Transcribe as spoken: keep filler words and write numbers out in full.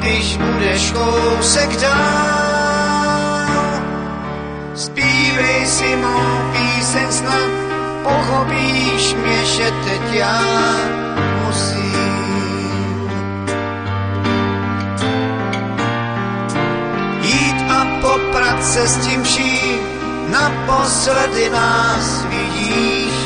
když budeš kousek dál. Zpívej si mou píseň, snad pochopíš mě, že teď já musím jít a poprat se s tím vším, naposledy nás vidíš